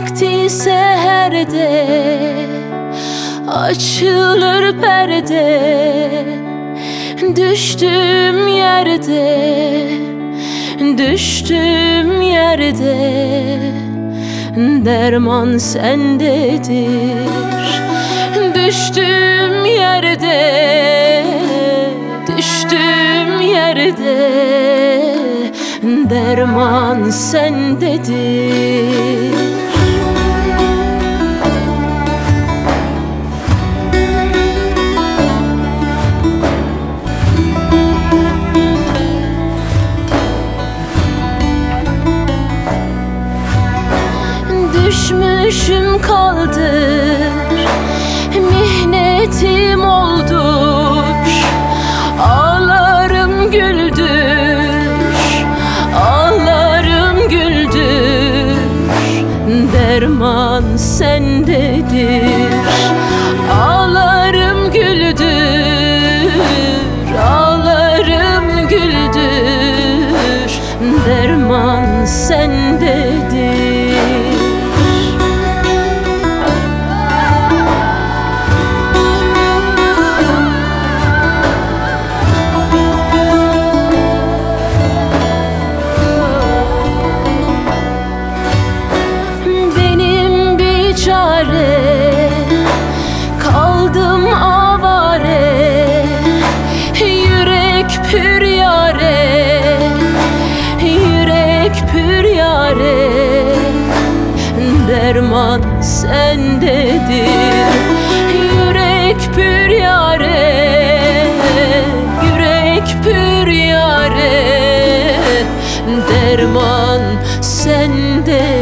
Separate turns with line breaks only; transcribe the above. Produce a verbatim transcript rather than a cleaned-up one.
vakti seherde açılır perde. Düştüm yerde, düştüm yerde, derman sendedir. Düştüm yerde, düştüm yerde, derman sendedir. Düşmüşüm kaldır, mihnetim oldur. Ağlarım güldür, ağlarım güldür, derman sendedir. Ağlarım güldür, ağlarım güldür, derman sendedir. Kaldım avare, yürek pür yare, yürek pür yare, derman sendedir. Yürek pür yare, yürek pür yare, derman sendedir.